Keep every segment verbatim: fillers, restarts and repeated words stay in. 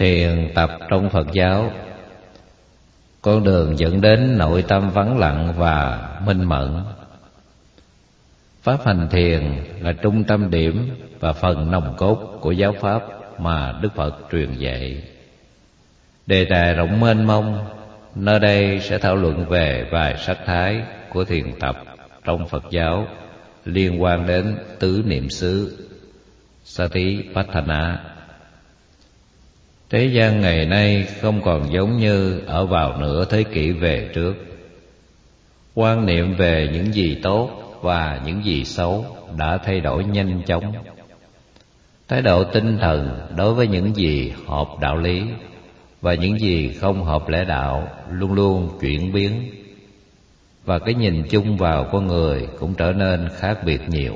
Thiền tập trong Phật giáo, con đường dẫn đến nội tâm vắng lặng và minh mẫn. Pháp hành thiền là trung tâm điểm và phần nòng cốt của giáo pháp mà Đức Phật truyền dạy. Đề tài rộng mênh mông, nơi đây sẽ thảo luận về vài sắc thái của thiền tập trong Phật giáo liên quan đến tứ niệm xứ Satipatthana. Thế gian ngày nay không còn giống như ở vào nửa thế kỷ về trước. Quan niệm về những gì tốt và những gì xấu đã thay đổi nhanh chóng. Thái độ tinh thần đối với những gì hợp đạo lý và những gì không hợp lẽ đạo luôn luôn chuyển biến, và cái nhìn chung vào con người cũng trở nên khác biệt nhiều.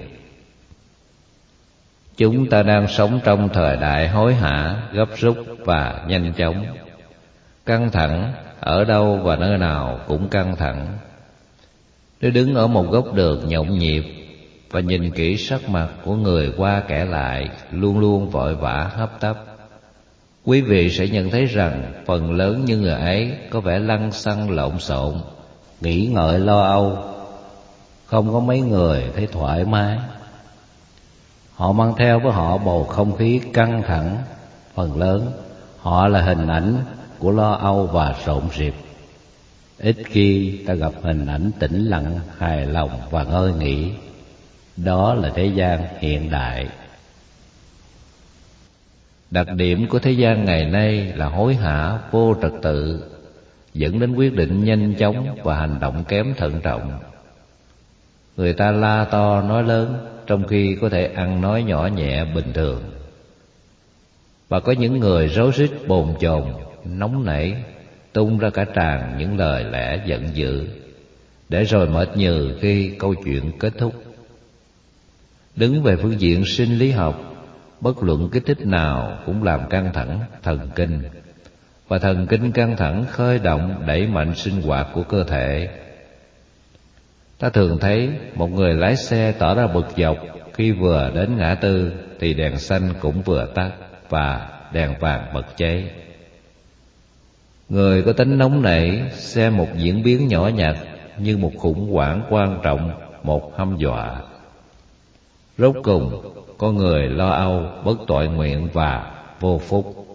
Chúng ta đang sống trong thời đại hối hả, gấp rút và nhanh chóng. Căng thẳng ở đâu và nơi nào cũng căng thẳng. Nếu đứng ở một góc đường nhộn nhịp và nhìn kỹ sắc mặt của người qua kẻ lại luôn luôn vội vã hấp tấp, quý vị sẽ nhận thấy rằng phần lớn những người ấy có vẻ lăng xăng lộn xộn, nghĩ ngợi lo âu. Không có mấy người thấy thoải mái. Họ mang theo với họ bầu không khí căng thẳng. Phần lớn họ là hình ảnh của lo âu và rộn rịp. Ít khi ta gặp hình ảnh tĩnh lặng, hài lòng và ngơi nghỉ. Đó là thế gian hiện đại. Đặc điểm của thế gian ngày nay là hối hả, vô trật tự, dẫn đến quyết định nhanh chóng và hành động kém thận trọng. Người ta la to nói lớn trong khi có thể ăn nói nhỏ nhẹ bình thường. Và có những người rối rít bồn chồn, nóng nảy, tung ra cả tràn những lời lẽ giận dữ, để rồi mệt nhừ khi câu chuyện kết thúc. Đứng về phương diện sinh lý học, bất luận kích thích nào cũng làm căng thẳng thần kinh, và thần kinh căng thẳng khơi động đẩy mạnh sinh hoạt của cơ thể. Ta thường thấy một người lái xe tỏ ra bực dọc khi vừa đến ngã tư thì đèn xanh cũng vừa tắt và đèn vàng bật cháy. Người có tính nóng nảy xem một diễn biến nhỏ nhặt như một khủng hoảng quan trọng, một hăm dọa. Rốt cùng, con người lo âu, bất toại nguyện và vô phúc.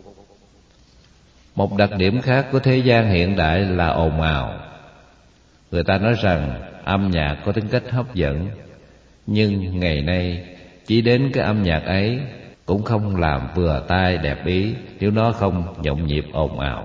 Một đặc điểm khác của thế gian hiện đại là ồn ào. Người ta nói rằng âm nhạc có tính cách hấp dẫn, nhưng ngày nay chỉ đến cái âm nhạc ấy cũng không làm vừa tai đẹp ý nếu nó không nhộn nhịp ồn ào.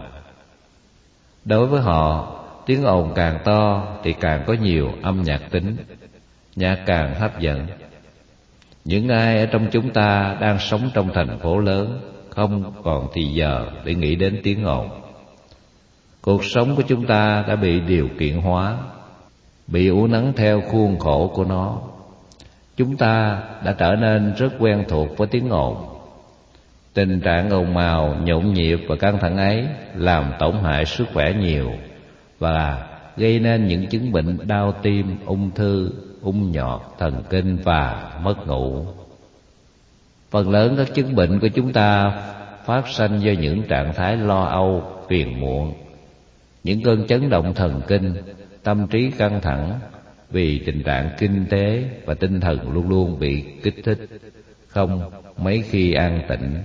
Đối với họ, tiếng ồn càng to thì càng có nhiều âm nhạc tính, nhạc càng hấp dẫn. Những ai ở trong chúng ta đang sống trong thành phố lớn không còn thì giờ để nghĩ đến tiếng ồn. Cuộc sống của chúng ta đã bị điều kiện hóa, bị uốn nắn theo khuôn khổ của nó. Chúng ta đã trở nên rất quen thuộc với tiếng ồn. Tình trạng ồn ào, nhộn nhịp và căng thẳng ấy làm tổn hại sức khỏe nhiều và gây nên những chứng bệnh đau tim, ung thư, ung nhọt, thần kinh và mất ngủ. Phần lớn các chứng bệnh của chúng ta phát sanh do những trạng thái lo âu, phiền muộn, những cơn chấn động thần kinh, tâm trí căng thẳng vì tình trạng kinh tế và tinh thần luôn luôn bị kích thích, không mấy khi an tĩnh.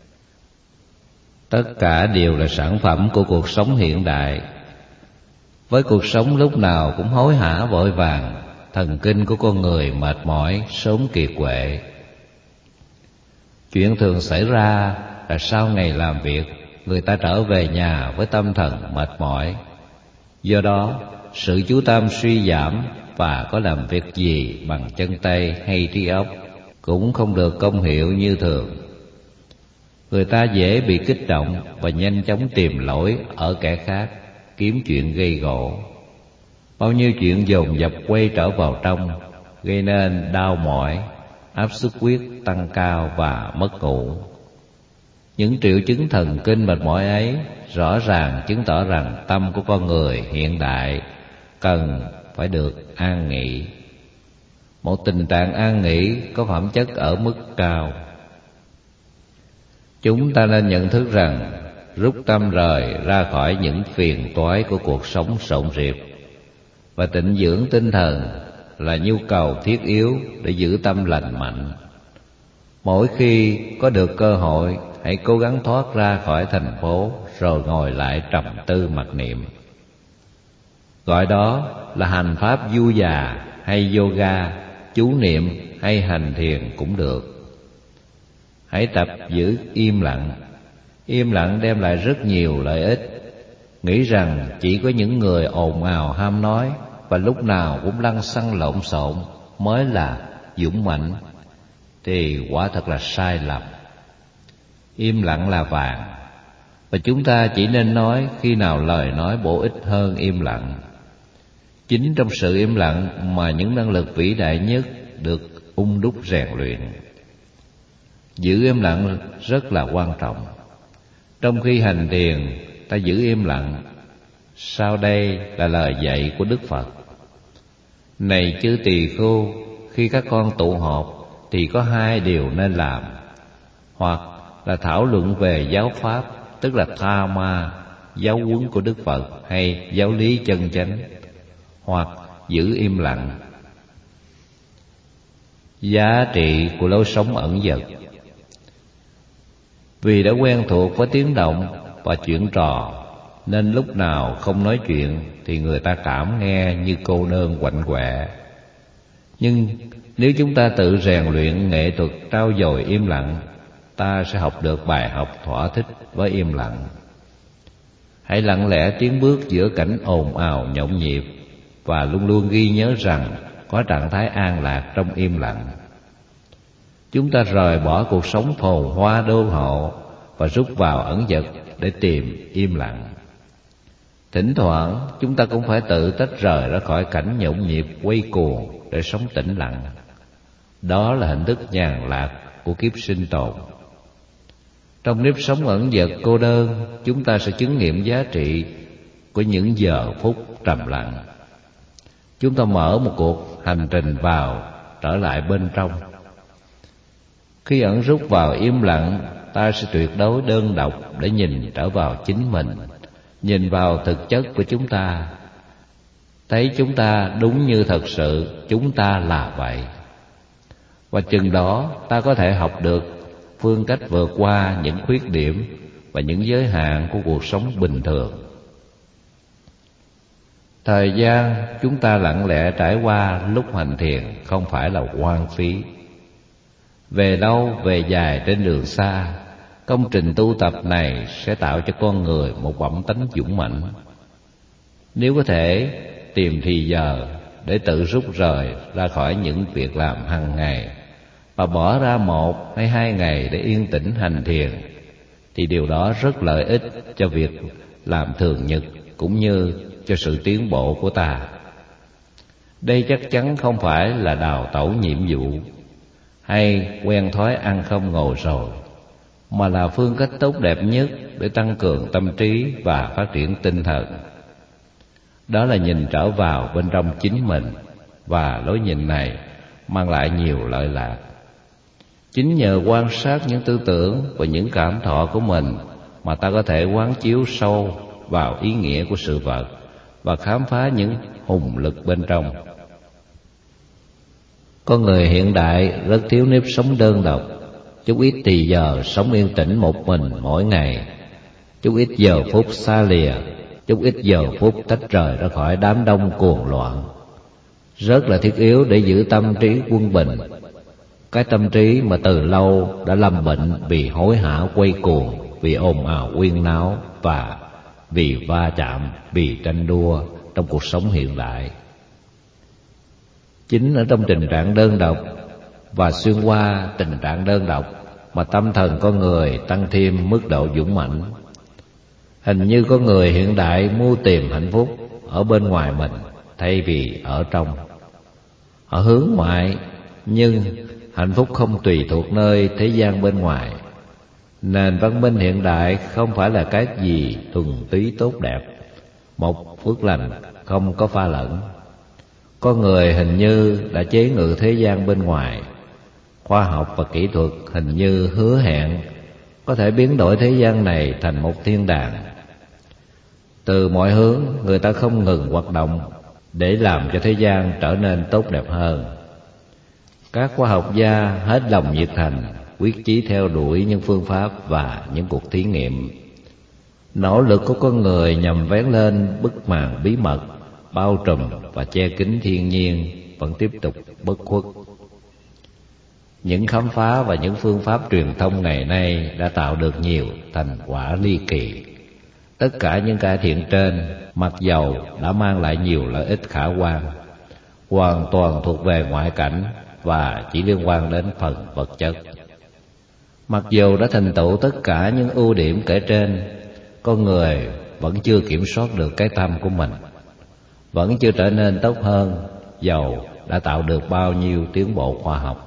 Tất cả đều là sản phẩm của cuộc sống hiện đại. Với cuộc sống lúc nào cũng hối hả vội vàng, thần kinh của con người mệt mỏi, sớm kiệt quệ. Chuyện thường xảy ra là sau ngày làm việc, người ta trở về nhà với tâm thần mệt mỏi. Do đó, sự chú tâm suy giảm và có làm việc gì bằng chân tay hay trí óc cũng không được công hiệu như thường. Người ta dễ bị kích động và nhanh chóng tìm lỗi ở kẻ khác, kiếm chuyện gây gổ. Bao nhiêu chuyện dồn dập quay trở vào trong, gây nên đau mỏi, áp suất huyết tăng cao và mất ngủ. Những triệu chứng thần kinh mệt mỏi ấy rõ ràng chứng tỏ rằng tâm của con người hiện đại cần phải được an nghỉ. Một tình trạng an nghỉ có phẩm chất ở mức cao. Chúng ta nên nhận thức rằng rút tâm rời ra khỏi những phiền toái của cuộc sống rộn rịp. Và tịnh dưỡng tinh thần là nhu cầu thiết yếu để giữ tâm lành mạnh. Mỗi khi có được cơ hội, hãy cố gắng thoát ra khỏi thành phố rồi ngồi lại trầm tư mặc niệm. Gọi đó là hành pháp du già hay yoga, chú niệm hay hành thiền cũng được. Hãy tập giữ im lặng. Im lặng đem lại rất nhiều lợi ích. Nghĩ rằng chỉ có những người ồn ào ham nói và lúc nào cũng lăng xăng lộn xộn mới là dũng mãnh thì quả thật là sai lầm. Im lặng là vàng, và chúng ta chỉ nên nói khi nào lời nói bổ ích hơn im lặng. Chính trong sự im lặng mà những năng lực vĩ đại nhất được ung đúc rèn luyện. Giữ im lặng rất là quan trọng. Trong khi hành thiền, ta giữ im lặng. Sau đây là lời dạy của Đức Phật. Này chư tỳ khưu, khi các con tụ họp thì có hai điều nên làm. Hoặc là thảo luận về giáo pháp, tức là tha ma, giáo huấn của Đức Phật hay giáo lý chân chánh. Hoặc giữ im lặng. Giá trị của lối sống ẩn dật. Vì đã quen thuộc với tiếng động và chuyện trò, nên lúc nào không nói chuyện thì người ta cảm nghe như cô đơn quạnh quẹ. Nhưng nếu chúng ta tự rèn luyện nghệ thuật trau dồi im lặng, ta sẽ học được bài học thỏa thích với im lặng. Hãy lặng lẽ tiến bước giữa cảnh ồn ào nhộn nhịp, và luôn luôn ghi nhớ rằng có trạng thái an lạc trong im lặng. Chúng ta rời bỏ cuộc sống phồn hoa đô hộ và rút vào ẩn dật để tìm im lặng. Thỉnh thoảng chúng ta cũng phải tự tách rời ra khỏi cảnh nhộn nhịp quay cuồng để sống tĩnh lặng. Đó là hình thức nhàn lạc của kiếp sinh tồn. Trong nếp sống ẩn dật cô đơn, chúng ta sẽ chứng nghiệm giá trị của những giờ phút trầm lặng. Chúng ta mở một cuộc hành trình vào, trở lại bên trong. Khi ẩn rút vào im lặng, ta sẽ tuyệt đối đơn độc để nhìn trở vào chính mình, nhìn vào thực chất của chúng ta, thấy chúng ta đúng như thật sự chúng ta là vậy. Và chừng đó ta có thể học được phương cách vượt qua những khuyết điểm và những giới hạn của cuộc sống bình thường. Thời gian chúng ta lặng lẽ trải qua lúc hành thiền không phải là hoang phí. Về lâu về dài trên đường xa, công trình tu tập này sẽ tạo cho con người một bẩm tánh dũng mãnh. Nếu có thể tìm thì giờ để tự rút rời ra khỏi những việc làm hàng ngày và bỏ ra một hay hai ngày để yên tĩnh hành thiền, thì điều đó rất lợi ích cho việc làm thường nhật cũng như cho sự tiến bộ của ta. Đây chắc chắn không phải là đào tẩu nhiệm vụ hay quen thói ăn không ngồi rồi, mà là phương cách tốt đẹp nhất để tăng cường tâm trí và phát triển tinh thần. Đó là nhìn trở vào bên trong chính mình, và lối nhìn này mang lại nhiều lợi lạc. Chính nhờ quan sát những tư tưởng và những cảm thọ của mình mà ta có thể quán chiếu sâu vào ý nghĩa của sự vật và khám phá những hùng lực bên trong. Con người hiện đại rất thiếu nếp sống đơn độc, chút ít thì giờ sống yên tĩnh một mình mỗi ngày, chút ít giờ phút xa lìa, chút ít giờ phút tách rời ra khỏi đám đông cuồng loạn. Rất là thiết yếu để giữ tâm trí quân bình, cái tâm trí mà từ lâu đã lâm bệnh vì hối hả quay cuồng, vì ồn ào huyên náo và vì va chạm, vì tranh đua trong cuộc sống hiện đại. Chính ở trong tình trạng đơn độc và xuyên qua tình trạng đơn độc mà tâm thần con người tăng thêm mức độ dũng mãnh. Hình như con người hiện đại mưu tìm hạnh phúc ở bên ngoài mình thay vì ở trong. Họ hướng ngoại, nhưng hạnh phúc không tùy thuộc nơi thế gian bên ngoài. Nền văn minh hiện đại không phải là cái gì thuần túy tốt đẹp, một phước lành không có pha lẫn. Con người hình như đã chế ngự thế gian bên ngoài. Khoa học và kỹ thuật hình như hứa hẹn có thể biến đổi thế gian này thành một thiên đàng. Từ mọi hướng, người ta không ngừng hoạt động để làm cho thế gian trở nên tốt đẹp hơn. Các khoa học gia hết lòng nhiệt thành, quyết chí theo đuổi những phương pháp và những cuộc thí nghiệm. Nỗ lực của con người nhằm vén lên bức màn bí mật, bao trùm và che kín thiên nhiên vẫn tiếp tục bất khuất. Những khám phá và những phương pháp truyền thông ngày nay đã tạo được nhiều thành quả ly kỳ. Tất cả những cải thiện trên, mặc dầu đã mang lại nhiều lợi ích khả quan, hoàn toàn thuộc về ngoại cảnh và chỉ liên quan đến phần vật chất. Mặc dù đã thành tựu tất cả những ưu điểm kể trên, con người vẫn chưa kiểm soát được cái tâm của mình, vẫn chưa trở nên tốt hơn dầu đã tạo được bao nhiêu tiến bộ khoa học.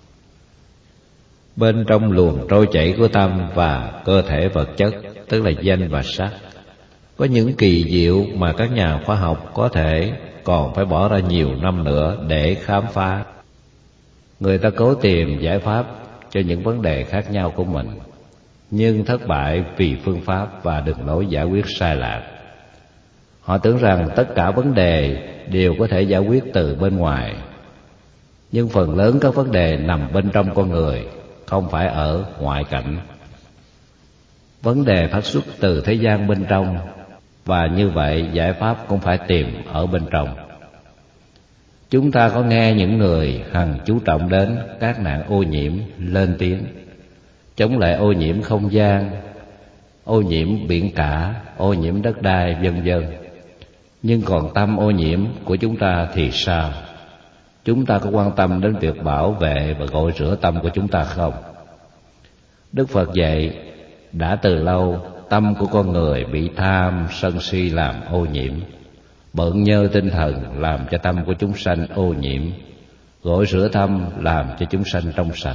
Bên trong luồng trôi chảy của tâm và cơ thể vật chất, tức là danh và sắc, có những kỳ diệu mà các nhà khoa học có thể còn phải bỏ ra nhiều năm nữa để khám phá. Người ta cố tìm giải pháp cho những vấn đề khác nhau của mình, nhưng thất bại vì phương pháp và đường lối giải quyết sai lạc. Họ tưởng rằng tất cả vấn đề đều có thể giải quyết từ bên ngoài, nhưng phần lớn các vấn đề nằm bên trong con người, không phải ở ngoại cảnh. Vấn đề phát xuất từ thế gian bên trong, và như vậy giải pháp cũng phải tìm ở bên trong. Chúng ta có nghe những người hằng chú trọng đến các nạn ô nhiễm lên tiếng chống lại ô nhiễm không gian, ô nhiễm biển cả, ô nhiễm đất đai, vân vân. Nhưng còn tâm ô nhiễm của chúng ta thì sao? Chúng ta có quan tâm đến việc bảo vệ và gội rửa tâm của chúng ta không? Đức Phật dạy, đã từ lâu tâm của con người bị tham, sân si làm ô nhiễm. Bận nhơ tinh thần làm cho tâm của chúng sanh ô nhiễm, gội rửa tâm làm cho chúng sanh trong sạch.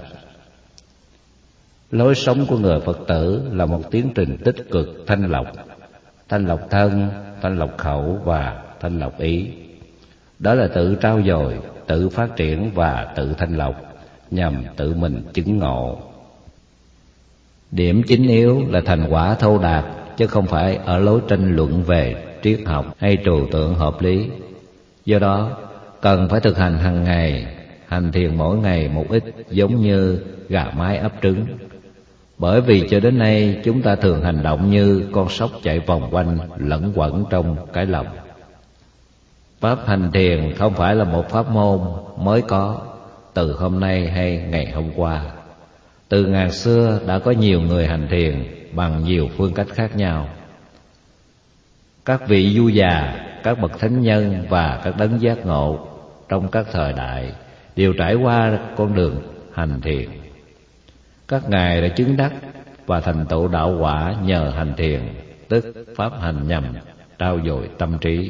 Lối sống của người Phật tử là một tiến trình tích cực thanh lọc, thanh lọc thân, thanh lọc khẩu và thanh lọc ý. Đó là tự trau dồi, tự phát triển và tự thanh lọc, nhằm tự mình chứng ngộ. Điểm chính yếu là thành quả thâu đạt, chứ không phải ở lối tranh luận về triết học hay trừu tượng hợp lý. Do đó, cần phải thực hành hàng ngày, hành thiền mỗi ngày một ít, giống như gà mái ấp trứng. Bởi vì cho đến nay chúng ta thường hành động như con sóc chạy vòng quanh, lẫn quẩn trong cái lòng. Pháp hành thiền không phải là một pháp môn mới có từ hôm nay hay ngày hôm qua. Từ ngàn xưa đã có nhiều người hành thiền bằng nhiều phương cách khác nhau. Các vị vua già, các bậc thánh nhân và các đấng giác ngộ trong các thời đại đều trải qua con đường hành thiền. Các ngài đã chứng đắc và thành tựu đạo quả nhờ hành thiền, tức pháp hành nhằm trau dồi tâm trí.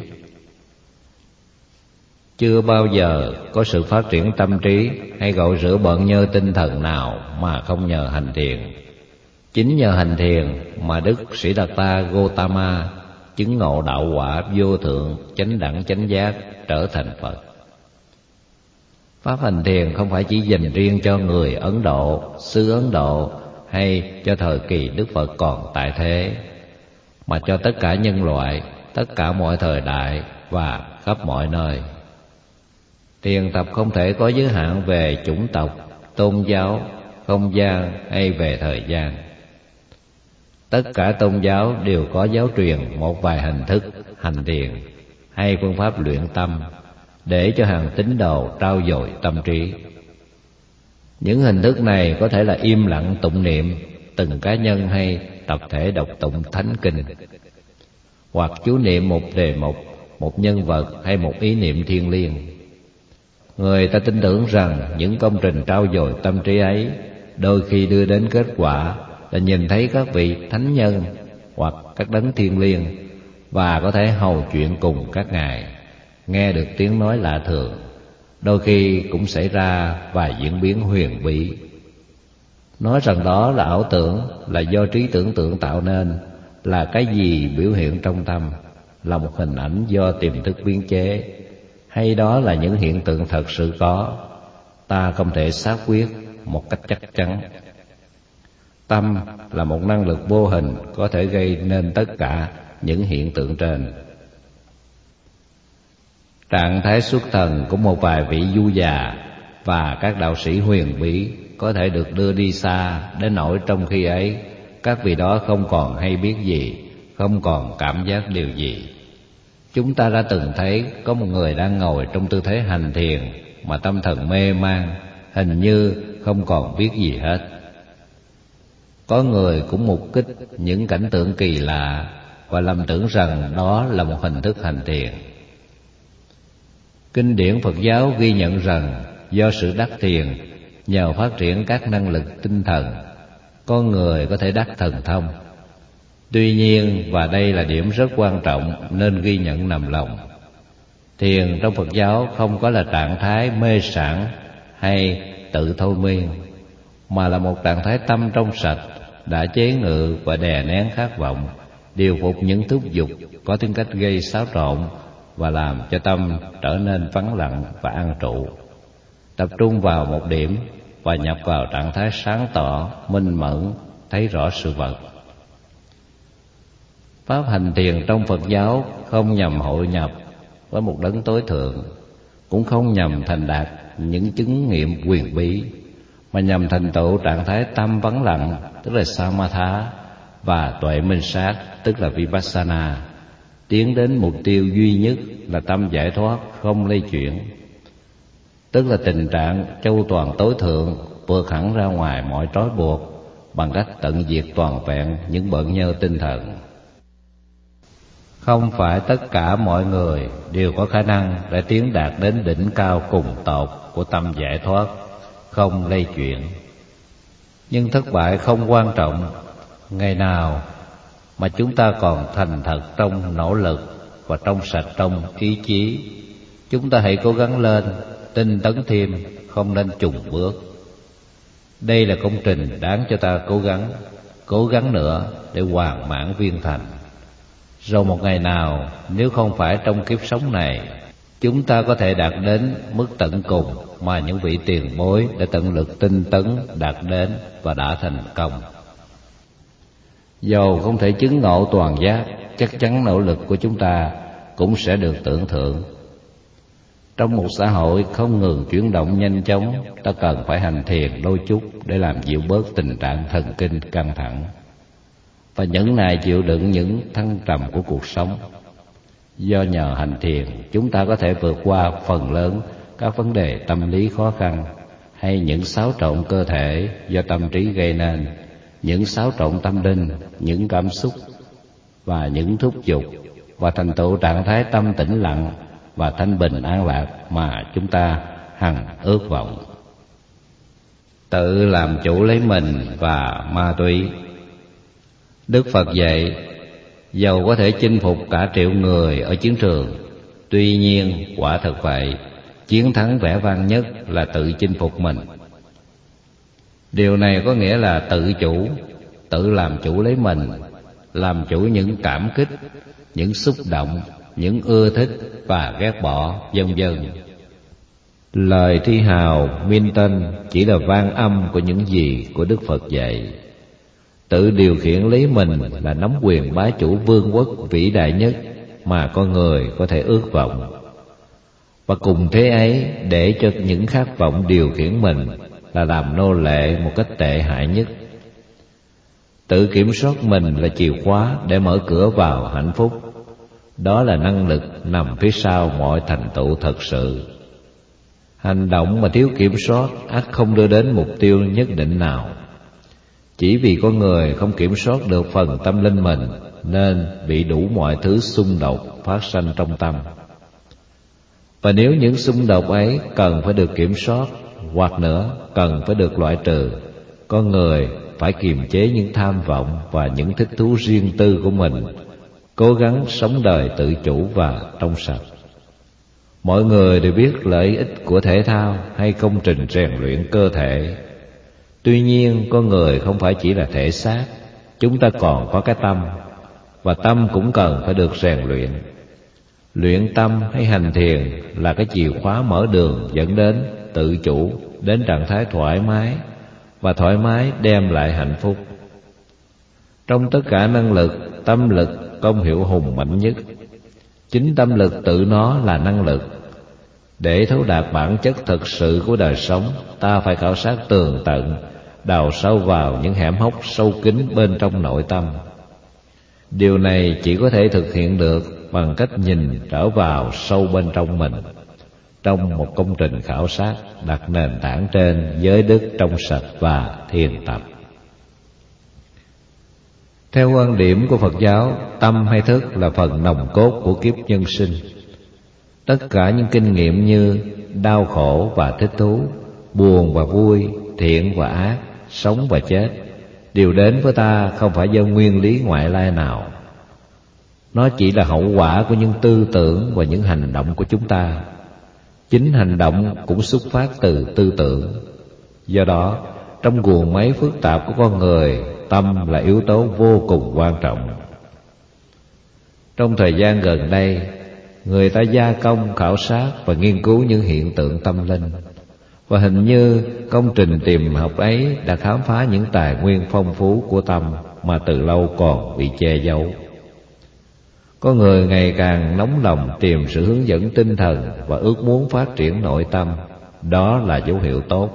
Chưa bao giờ có sự phát triển tâm trí hay gội rửa bận nhơ tinh thần nào mà không nhờ hành thiền. Chính nhờ hành thiền mà Đức Siddhartha Gautama chứng ngộ đạo quả vô thượng, chánh đẳng chánh giác, trở thành Phật. Pháp hành thiền không phải chỉ dành riêng cho người Ấn Độ, xứ Ấn Độ hay cho thời kỳ Đức Phật còn tại thế, mà cho tất cả nhân loại, tất cả mọi thời đại và khắp mọi nơi. Thiền tập không thể có giới hạn về chủng tộc, tôn giáo, không gian hay về thời gian. Tất cả tôn giáo đều có giáo truyền một vài hình thức hành thiền hay phương pháp luyện tâm để cho hàng tín đồ trau dồi tâm trí. Những hình thức này có thể là im lặng tụng niệm từng cá nhân hay tập thể đọc tụng thánh kinh, hoặc chú niệm một đề mục, một nhân vật hay một ý niệm thiêng liêng. Người ta tin tưởng rằng những công trình trau dồi tâm trí ấy đôi khi đưa đến kết quả là nhìn thấy các vị thánh nhân hoặc các đấng thiêng liêng và có thể hầu chuyện cùng các ngài, nghe được tiếng nói lạ thường, đôi khi cũng xảy ra vài diễn biến huyền bí. Nói rằng đó là ảo tưởng là do trí tưởng tượng tạo nên, là cái gì biểu hiện trong tâm, là một hình ảnh do tiềm thức biến chế, hay đó là những hiện tượng thật sự có, ta không thể xác quyết một cách chắc chắn. Tâm là một năng lực vô hình có thể gây nên tất cả những hiện tượng trên. Trạng thái xuất thần của một vài vị du già và các đạo sĩ huyền bí có thể được đưa đi xa đến nỗi trong khi ấy các vị đó không còn hay biết gì, không còn cảm giác điều gì. Chúng ta đã từng thấy có một người đang ngồi trong tư thế hành thiền mà tâm thần mê man, hình như không còn biết gì hết. Có người cũng mục kích những cảnh tượng kỳ lạ và lầm tưởng rằng đó là một hình thức hành thiền. Kinh điển Phật giáo ghi nhận rằng do sự đắc thiền, nhờ phát triển các năng lực tinh thần, con người có thể đắc thần thông. Tuy nhiên, và đây là điểm rất quan trọng nên ghi nhận nằm lòng, thiền trong Phật giáo không có là trạng thái mê sảng hay tự thôi miên, mà là một trạng thái tâm trong sạch đã chế ngự và đè nén khát vọng, điều phục những thúc dục có tính cách gây xáo trộn và làm cho tâm trở nên vắng lặng và an trụ, tập trung vào một điểm và nhập vào trạng thái sáng tỏ, minh mẫn, thấy rõ sự vật. Pháp hành thiền trong Phật giáo không nhằm hội nhập với một đấng tối thượng, cũng không nhằm thành đạt những chứng nghiệm quyền bí, mà nhằm thành tựu trạng thái tâm vắng lặng, tức là Samatha, và tuệ minh sát, tức là Vipassana, tiến đến mục tiêu duy nhất là tâm giải thoát không lay chuyển, tức là tình trạng châu toàn tối thượng, vượt hẳn ra ngoài mọi trói buộc bằng cách tận diệt toàn vẹn những bận nhơ tinh thần. Không phải tất cả mọi người đều có khả năng để tiến đạt đến đỉnh cao cùng tột của tâm giải thoát không lay chuyển. Nhưng thất bại không quan trọng. Ngày nào mà chúng ta còn thành thật trong nỗ lực và trong sạch trong ý chí, chúng ta hãy cố gắng lên, tinh tấn thêm, không nên chùn bước. Đây là công trình đáng cho ta cố gắng, cố gắng nữa để hoàn mãn viên thành. Rồi một ngày nào, nếu không phải trong kiếp sống này, chúng ta có thể đạt đến mức tận cùng mà những vị tiền bối đã tận lực tinh tấn đạt đến và đã thành công. Dầu không thể chứng ngộ toàn giác, chắc chắn nỗ lực của chúng ta cũng sẽ được tưởng thưởng. Trong một xã hội không ngừng chuyển động nhanh chóng, ta cần phải hành thiền đôi chút để làm dịu bớt tình trạng thần kinh căng thẳng và nhẫn nại chịu đựng những thăng trầm của cuộc sống. Do nhờ hành thiền, chúng ta có thể vượt qua phần lớn các vấn đề tâm lý khó khăn hay những xáo trộn cơ thể do tâm trí gây nên, những xáo trộn tâm linh, những cảm xúc và những thúc giục, và thành tựu trạng thái tâm tĩnh lặng và thanh bình an lạc mà chúng ta hằng ước vọng. Tự làm chủ lấy mình và ma túy. Đức Phật dạy, dầu có thể chinh phục cả triệu người ở chiến trường, tuy nhiên quả thật vậy, chiến thắng vẻ vang nhất là tự chinh phục mình. Điều này có nghĩa là tự chủ, tự làm chủ lấy mình, làm chủ những cảm kích, những xúc động, những ưa thích và ghét bỏ, vân vân. Lời thi hào Milton chỉ là vang âm của những gì của Đức Phật dạy. Tự điều khiển lấy mình là nắm quyền bá chủ vương quốc vĩ đại nhất mà con người có thể ước vọng. Và cùng thế ấy, để cho những khát vọng điều khiển mình là làm nô lệ một cách tệ hại nhất. Tự kiểm soát mình là chìa khóa để mở cửa vào hạnh phúc. Đó là năng lực nằm phía sau mọi thành tựu thật sự. Hành động mà thiếu kiểm soát ắt không đưa đến mục tiêu nhất định nào. Chỉ vì con người không kiểm soát được phần tâm linh mình nên bị đủ mọi thứ xung đột phát sanh trong tâm. Và nếu những xung đột ấy cần phải được kiểm soát, hoặc nữa cần phải được loại trừ, con người phải kiềm chế những tham vọng và những thích thú riêng tư của mình, cố gắng sống đời tự chủ và trong sạch. Mọi người đều biết lợi ích của thể thao hay công trình rèn luyện cơ thể. Tuy nhiên, con người không phải chỉ là thể xác, chúng ta còn có cái tâm, và tâm cũng cần phải được rèn luyện. Luyện tâm hay hành thiền là cái chìa khóa mở đường dẫn đến tự chủ, đến trạng thái thoải mái, và thoải mái đem lại hạnh phúc. Trong tất cả năng lực, tâm lực công hiệu hùng mạnh nhất. Chính tâm lực tự nó là năng lực. Để thấu đạt bản chất thực sự của đời sống, ta phải khảo sát tường tận, đào sâu vào những hẻm hốc sâu kín bên trong nội tâm. Điều này chỉ có thể thực hiện được bằng cách nhìn trở vào sâu bên trong mình, trong một công trình khảo sát đặt nền tảng trên giới đức trong sạch và thiền tập. Theo quan điểm của Phật giáo, tâm hay thức là phần nòng cốt của kiếp nhân sinh. Tất cả những kinh nghiệm như đau khổ và thích thú, buồn và vui, thiện và ác, sống và chết đều đến với ta không phải do nguyên lý ngoại lai nào. Nó chỉ là hậu quả của những tư tưởng và những hành động của chúng ta. Chính hành động cũng xuất phát từ tư tưởng. Do đó, trong guồng máy phức tạp của con người, tâm là yếu tố vô cùng quan trọng. Trong thời gian gần đây, người ta gia công, khảo sát và nghiên cứu những hiện tượng tâm linh, và hình như công trình tìm học ấy đã khám phá những tài nguyên phong phú của tâm mà từ lâu còn bị che giấu. Có người ngày càng nóng lòng tìm sự hướng dẫn tinh thần và ước muốn phát triển nội tâm. Đó là dấu hiệu tốt.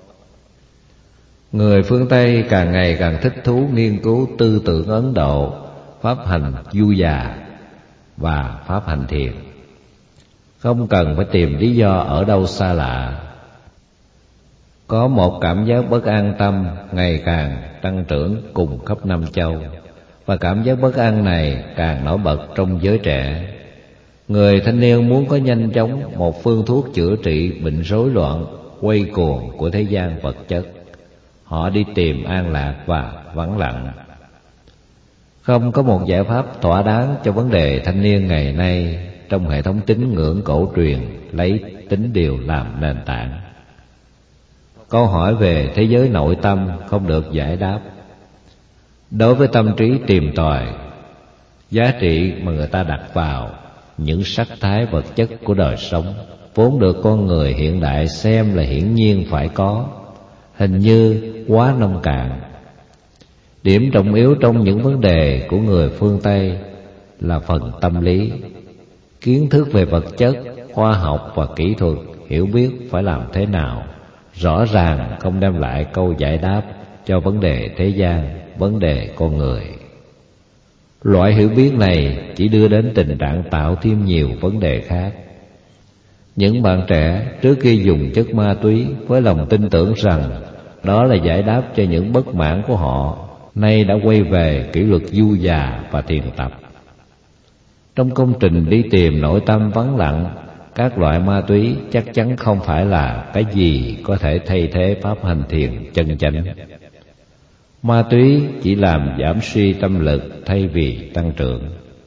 Người phương Tây càng ngày càng thích thú nghiên cứu tư tưởng Ấn Độ, pháp hành du già và pháp hành thiền. Không cần phải tìm lý do ở đâu xa lạ. Có một cảm giác bất an tâm ngày càng tăng trưởng cùng khắp năm châu, và cảm giác bất an này càng nổi bật trong giới trẻ. Người thanh niên muốn có nhanh chóng một phương thuốc chữa trị bệnh rối loạn quay cuồng của thế gian vật chất. Họ đi tìm an lạc và vắng lặng. Không có một giải pháp thỏa đáng cho vấn đề thanh niên ngày nay trong hệ thống tín ngưỡng cổ truyền lấy tín điều làm nền tảng. Câu hỏi về thế giới nội tâm không được giải đáp. Đối với tâm trí tìm tòi, giá trị mà người ta đặt vào những sắc thái vật chất của đời sống vốn được con người hiện đại xem là hiển nhiên phải có, hình như quá nông cạn. Điểm trọng yếu trong những vấn đề của người phương Tây là phần tâm lý. Kiến thức về vật chất, khoa học và kỹ thuật, hiểu biết phải làm thế nào, rõ ràng không đem lại câu giải đáp cho vấn đề thế gian, vấn đề con người. Loại hiểu biết này chỉ đưa đến tình trạng tạo thêm nhiều vấn đề khác. Những bạn trẻ trước khi dùng chất ma túy với lòng tin tưởng rằng đó là giải đáp cho những bất mãn của họ, nay đã quay về kỷ luật du già và thiền tập. Trong công trình đi tìm nội tâm vắng lặng, các loại ma túy chắc chắn không phải là cái gì có thể thay thế pháp hành thiền chân chánh. Ma túy chỉ làm giảm suy tâm lực thay vì tăng trưởng.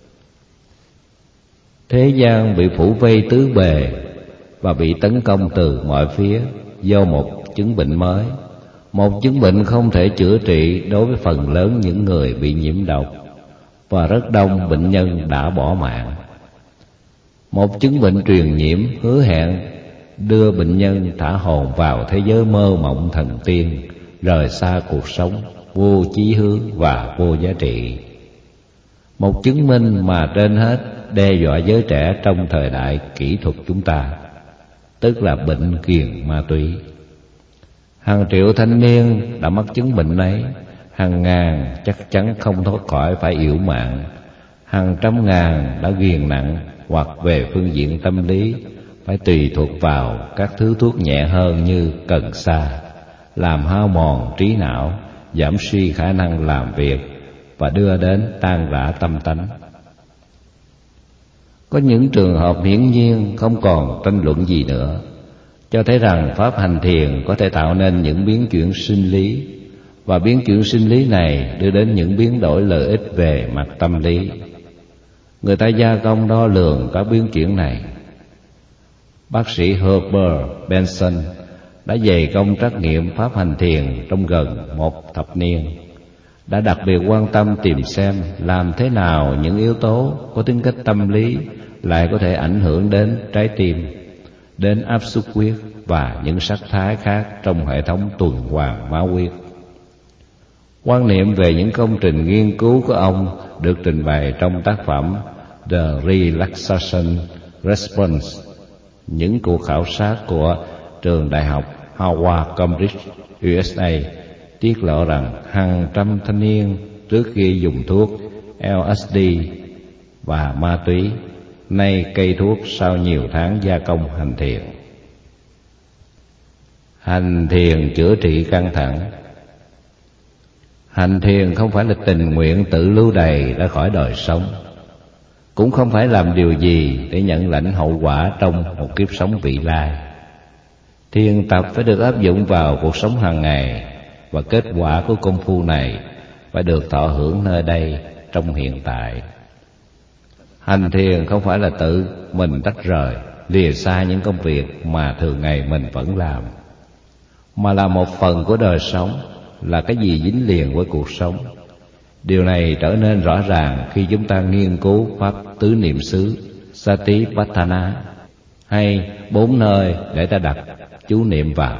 Thế gian bị phủ vây tứ bề và bị tấn công từ mọi phía do một chứng bệnh mới. Một chứng bệnh không thể chữa trị đối với phần lớn những người bị nhiễm độc, và rất đông bệnh nhân đã bỏ mạng. Một chứng bệnh truyền nhiễm hứa hẹn đưa bệnh nhân thả hồn vào thế giới mơ mộng thần tiên, rời xa cuộc sống vô chí hướng và vô giá trị. Một chứng minh mà trên hết đe dọa giới trẻ trong thời đại kỹ thuật chúng ta, tức là bệnh ghiền ma túy. Hàng triệu thanh niên đã mắc chứng bệnh ấy, hàng ngàn chắc chắn không thoát khỏi phải yểu mạng, hàng trăm ngàn đã ghiền nặng hoặc về phương diện tâm lý phải tùy thuộc vào các thứ thuốc nhẹ hơn như cần sa, làm hao mòn trí não, giảm suy khả năng làm việc và đưa đến tan rã tâm tánh. Có những trường hợp hiển nhiên không còn tranh luận gì nữa, cho thấy rằng pháp hành thiền có thể tạo nên những biến chuyển sinh lý, và biến chuyển sinh lý này đưa đến những biến đổi lợi ích về mặt tâm lý. Người ta gia công đo lường các biến chuyển này. Bác sĩ Herbert Benson đã dày công trắc nghiệm pháp hành thiền trong gần một thập niên, đã đặc biệt quan tâm tìm xem làm thế nào những yếu tố có tính cách tâm lý lại có thể ảnh hưởng đến trái tim, đến áp suất huyết và những sắc thái khác trong hệ thống tuần hoàn máu huyết. Quan niệm về những công trình nghiên cứu của ông được trình bày trong tác phẩm The Relaxation Response, những cuộc khảo sát của trường đại học Howard Cambridge, u ét a, tiết lộ rằng hàng trăm thanh niên trước khi dùng thuốc L S D và ma túy nay cây thuốc sau nhiều tháng gia công hành thiền. Hành thiền chữa trị căng thẳng. Hành thiền không phải là tình nguyện tự lưu đày ra khỏi đời sống, cũng không phải làm điều gì để nhận lãnh hậu quả trong một kiếp sống vị lai. Thiền tập phải được áp dụng vào cuộc sống hàng ngày, và kết quả của công phu này phải được thọ hưởng nơi đây trong hiện tại. Hành thiền không phải là tự mình tách rời, lìa xa những công việc mà thường ngày mình vẫn làm, mà là một phần của đời sống, là cái gì dính liền với cuộc sống. Điều này trở nên rõ ràng khi chúng ta nghiên cứu pháp tứ niệm xứ Satipatthana, hay bốn nơi để ta đặt chú niệm vào.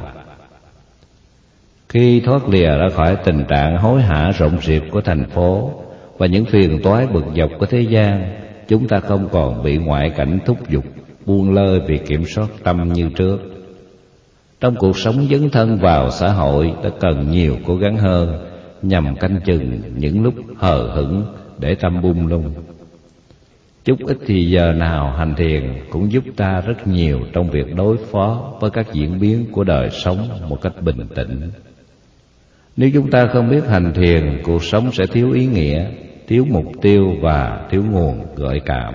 Khi thoát lìa ra khỏi tình trạng hối hả rộn rịp của thành phố và những phiền toái bực dọc của thế gian, chúng ta không còn bị ngoại cảnh thúc giục buông lơi việc kiểm soát tâm như trước. Trong cuộc sống dấn thân vào xã hội đã cần nhiều cố gắng hơn nhằm canh chừng những lúc hờ hững để tâm bung lung. Chút ít thì giờ nào hành thiền cũng giúp ta rất nhiều trong việc đối phó với các diễn biến của đời sống một cách bình tĩnh. Nếu chúng ta không biết hành thiền, cuộc sống sẽ thiếu ý nghĩa, thiếu mục tiêu và thiếu nguồn gợi cảm.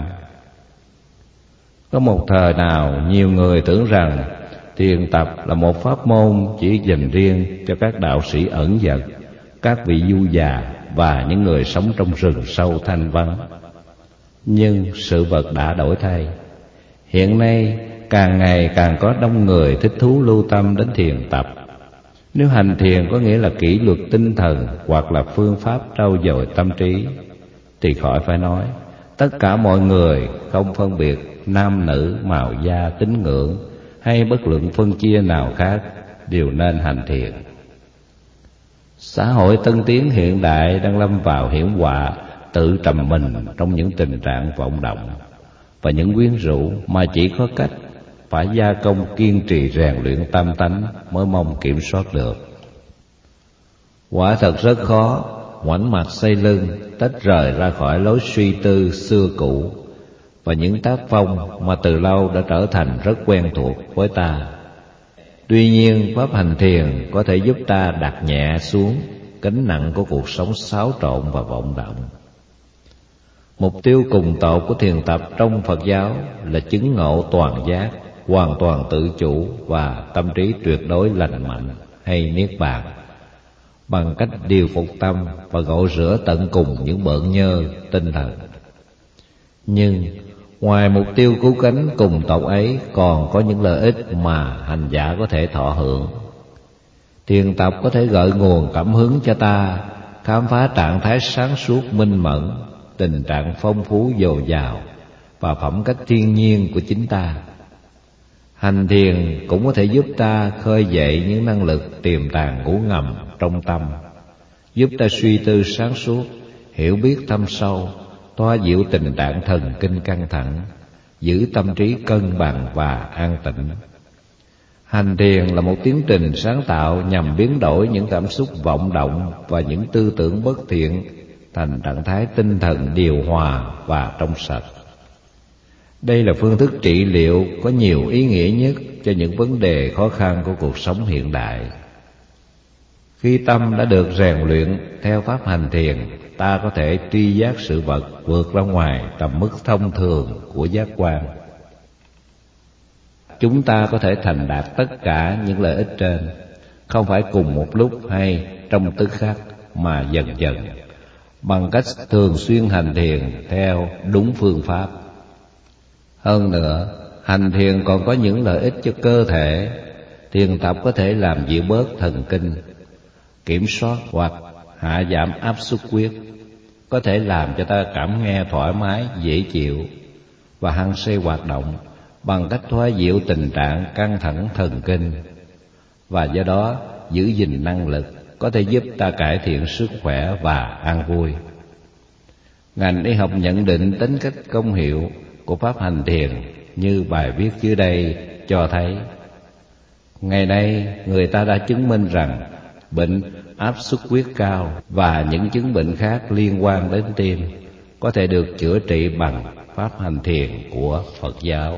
Có một thời nào nhiều người tưởng rằng thiền tập là một pháp môn chỉ dành riêng cho các đạo sĩ ẩn dật, các vị du già và những người sống trong rừng sâu thanh vắng. Nhưng sự vật đã đổi thay. Hiện nay càng ngày càng có đông người thích thú lưu tâm đến thiền tập. Nếu hành thiền có nghĩa là kỷ luật tinh thần hoặc là phương pháp trau dồi tâm trí, thì khỏi phải nói, tất cả mọi người không phân biệt nam nữ, màu da, tín ngưỡng hay bất luận phân chia nào khác đều nên hành thiền. Xã hội tân tiến hiện đại đang lâm vào hiểm họa tự trầm mình trong những tình trạng vọng động và những quyến rũ mà chỉ có cách phải gia công kiên trì rèn luyện tâm tánh mới mong kiểm soát được. Quả thật rất khó ngoảnh mặt xây lưng, tách rời ra khỏi lối suy tư xưa cũ và những tác phong mà từ lâu đã trở thành rất quen thuộc với ta. Tuy nhiên, pháp hành thiền có thể giúp ta đặt nhẹ xuống gánh nặng của cuộc sống xáo trộn và vọng động. Mục tiêu cùng tột của thiền tập trong Phật giáo là chứng ngộ toàn giác, hoàn toàn tự chủ và tâm trí tuyệt đối lành mạnh hay niết bàn, bằng cách điều phục tâm và gội rửa tận cùng những bợn nhơ tinh thần. Nhưng ngoài mục tiêu cứu cánh cùng tột ấy, còn có những lợi ích mà hành giả có thể thọ hưởng. Thiền tập có thể gợi nguồn cảm hứng cho ta khám phá trạng thái sáng suốt minh mẫn, tình trạng phong phú dồi dào và phẩm cách thiên nhiên của chính ta. Hành thiền cũng có thể giúp ta khơi dậy những năng lực tiềm tàng ngủ ngầm trong tâm, giúp ta suy tư sáng suốt, hiểu biết thâm sâu, xoa dịu tình trạng thần kinh căng thẳng, giữ tâm trí cân bằng và an tĩnh. Hành thiền là một tiến trình sáng tạo nhằm biến đổi những cảm xúc vọng động và những tư tưởng bất thiện thành trạng thái tinh thần điều hòa và trong sạch. Đây là phương thức trị liệu có nhiều ý nghĩa nhất cho những vấn đề khó khăn của cuộc sống hiện đại. Khi tâm đã được rèn luyện theo pháp hành thiền, ta có thể tri giác sự vật vượt ra ngoài tầm mức thông thường của giác quan. Chúng ta có thể thành đạt tất cả những lợi ích trên, không phải cùng một lúc hay trong tức khắc, mà dần dần, bằng cách thường xuyên hành thiền theo đúng phương pháp. Hơn nữa, hành thiền còn có những lợi ích cho cơ thể. Thiền tập có thể làm dịu bớt thần kinh, kiểm soát hoặc hạ giảm áp suất huyết, có thể làm cho ta cảm nghe thoải mái, dễ chịu và hăng say hoạt động bằng cách thoa dịu tình trạng căng thẳng thần kinh, và do đó giữ gìn năng lực, có thể giúp ta cải thiện sức khỏe và an vui. Ngành y học nhận định tính cách công hiệu của pháp hành thiền như bài viết dưới đây cho thấy. Ngày nay, người ta đã chứng minh rằng bệnh áp suất huyết cao và những chứng bệnh khác liên quan đến tim có thể được chữa trị bằng pháp hành thiền của Phật giáo.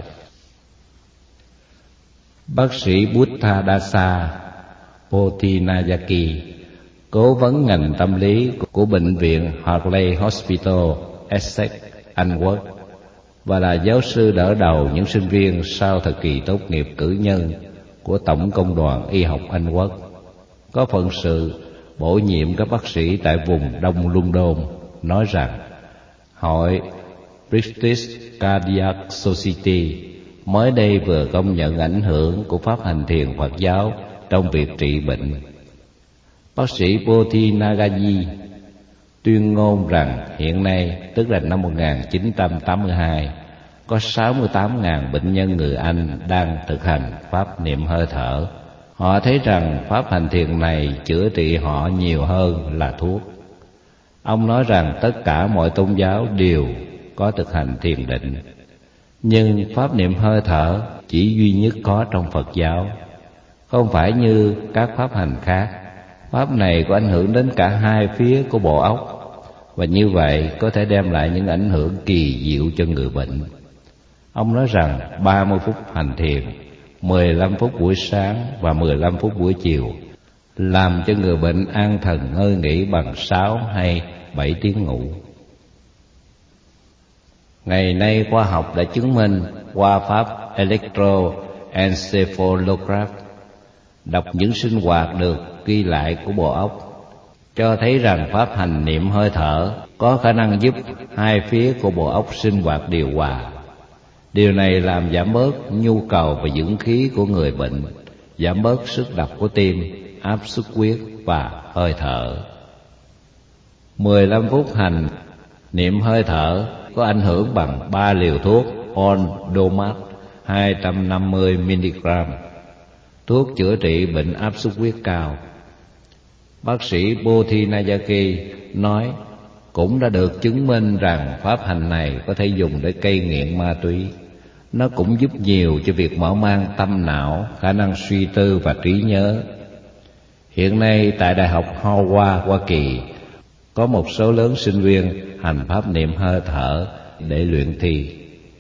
Bác sĩ Buddhadasa Pothinayaki, cố vấn ngành tâm lý của bệnh viện Hartley Hospital, Essex, Anh Quốc, và là giáo sư đỡ đầu những sinh viên sau thời kỳ tốt nghiệp cử nhân của Tổng công đoàn Y học Anh Quốc, có phận sự bổ nhiệm các bác sĩ tại vùng Đông London, nói rằng Hội British Cardiac Society mới đây vừa công nhận ảnh hưởng của pháp hành thiền Phật giáo trong việc trị bệnh. Bác sĩ Pothinayaki tuyên ngôn rằng hiện nay, tức là năm một nghìn chín trăm tám mươi hai, có sáu mươi tám nghìn bệnh nhân người Anh đang thực hành pháp niệm hơi thở. Họ thấy rằng pháp hành thiền này chữa trị họ nhiều hơn là thuốc. Ông nói rằng tất cả mọi tôn giáo đều có thực hành thiền định, nhưng pháp niệm hơi thở chỉ duy nhất có trong Phật giáo, không phải như các pháp hành khác. Pháp này có ảnh hưởng đến cả hai phía của bộ óc, và như vậy có thể đem lại những ảnh hưởng kỳ diệu cho người bệnh. Ông nói rằng ba mươi phút hành thiền, mười lăm phút buổi sáng và mười lăm phút buổi chiều làm cho người bệnh an thần ngơi nghỉ bằng sáu hay bảy tiếng ngủ. Ngày nay khoa học đã chứng minh qua pháp electroencephalograph, đọc những sinh hoạt được ghi lại của bộ óc, cho thấy rằng pháp hành niệm hơi thở có khả năng giúp hai phía của bộ óc sinh hoạt điều hòa. Điều này làm giảm bớt nhu cầu và dưỡng khí của người bệnh, giảm bớt sức đập của tim, áp suất huyết và hơi thở. mười lăm phút hành niệm hơi thở có ảnh hưởng bằng ba liều thuốc Ondomat hai trăm năm mươi mi-li-gam, thuốc chữa trị bệnh áp suất huyết cao. Bác sĩ Pothinayaki nói cũng đã được chứng minh rằng pháp hành này có thể dùng để cai nghiện ma túy. Nó cũng giúp nhiều cho việc mở mang tâm não, khả năng suy tư và trí nhớ. Hiện nay tại Đại học Howard, Hoa Kỳ, có một số lớn sinh viên hành pháp niệm hơi thở để luyện thi.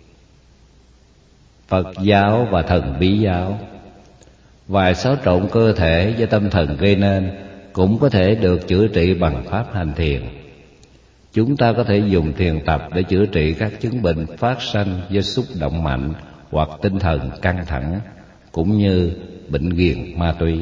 Phật giáo và thần bí giáo. Vài xáo trộn cơ thể do tâm thần gây nên cũng có thể được chữa trị bằng pháp hành thiền. Chúng ta có thể dùng thiền tập để chữa trị các chứng bệnh phát sanh do xúc động mạnh hoặc tinh thần căng thẳng, cũng như bệnh ghiền ma túy.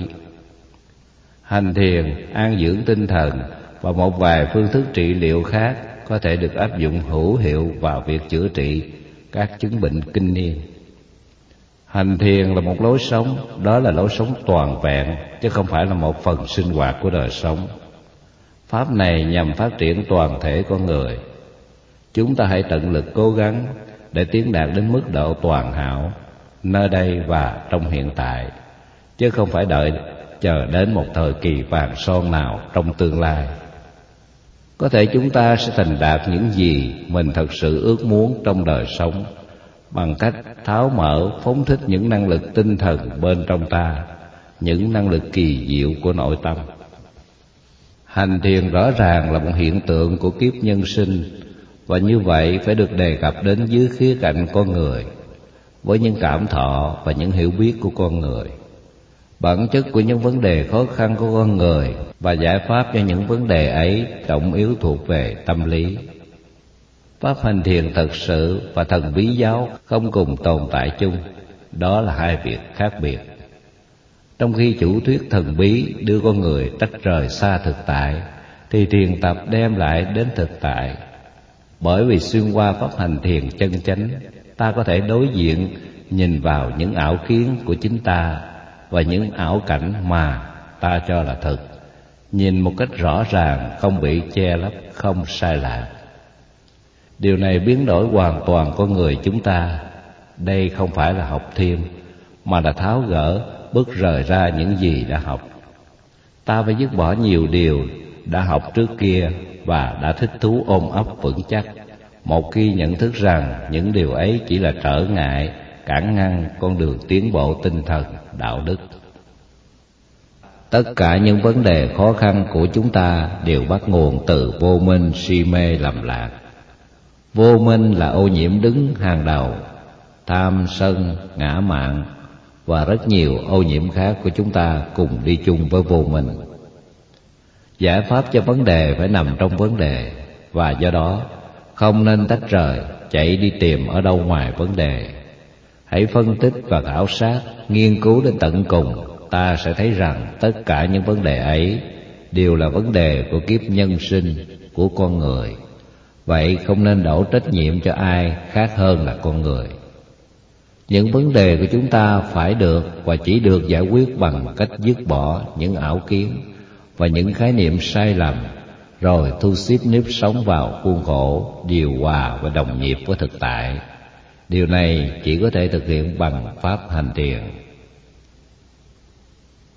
Hành thiền, an dưỡng tinh thần và một vài phương thức trị liệu khác có thể được áp dụng hữu hiệu vào việc chữa trị các chứng bệnh kinh niên. Hành thiền là một lối sống, đó là lối sống toàn vẹn, chứ không phải là một phần sinh hoạt của đời sống. Pháp này nhằm phát triển toàn thể con người. Chúng ta hãy tận lực cố gắng để tiến đạt đến mức độ toàn hảo nơi đây và trong hiện tại, chứ không phải đợi chờ đến một thời kỳ vàng son nào trong tương lai. Có thể chúng ta sẽ thành đạt những gì mình thật sự ước muốn trong đời sống bằng cách tháo mở, phóng thích những năng lực tinh thần bên trong ta, những năng lực kỳ diệu của nội tâm. Hành thiền rõ ràng là một hiện tượng của kiếp nhân sinh, và như vậy phải được đề cập đến dưới khía cạnh con người, với những cảm thọ và những hiểu biết của con người, bản chất của những vấn đề khó khăn của con người và giải pháp cho những vấn đề ấy trọng yếu thuộc về tâm lý. Pháp hành thiền thật sự và thần bí giáo không cùng tồn tại chung, đó là hai việc khác biệt. Trong khi chủ thuyết thần bí đưa con người tách rời xa thực tại, thì thiền tập đem lại đến thực tại. Bởi vì xuyên qua pháp hành thiền chân chánh, ta có thể đối diện, nhìn vào những ảo kiến của chính ta và những ảo cảnh mà ta cho là thật, nhìn một cách rõ ràng, không bị che lấp, không sai lạc. Điều này biến đổi hoàn toàn con người chúng ta. Đây không phải là học thêm, mà là tháo gỡ, bứt rời ra những gì đã học. Ta phải dứt bỏ nhiều điều đã học trước kia và đã thích thú ôm ấp vững chắc, một khi nhận thức rằng những điều ấy chỉ là trở ngại, cản ngăn con đường tiến bộ tinh thần, đạo đức. Tất cả những vấn đề khó khăn của chúng ta đều bắt nguồn từ vô minh, si mê, lầm lạc. Vô minh là ô nhiễm đứng hàng đầu, tham, sân, ngã mạn và rất nhiều ô nhiễm khác của chúng ta cùng đi chung với vô minh. Giải pháp cho vấn đề phải nằm trong vấn đề, và do đó không nên tách rời, chạy đi tìm ở đâu ngoài vấn đề. Hãy phân tích và khảo sát, nghiên cứu đến tận cùng, ta sẽ thấy rằng tất cả những vấn đề ấy đều là vấn đề của kiếp nhân sinh của con người. Vậy không nên đổ trách nhiệm cho ai khác hơn là con người. Những vấn đề của chúng ta phải được và chỉ được giải quyết bằng cách dứt bỏ những ảo kiến và những khái niệm sai lầm, rồi thu xếp nếp sống vào khuôn khổ, điều hòa và đồng nhịp với thực tại. Điều này chỉ có thể thực hiện bằng pháp hành thiền.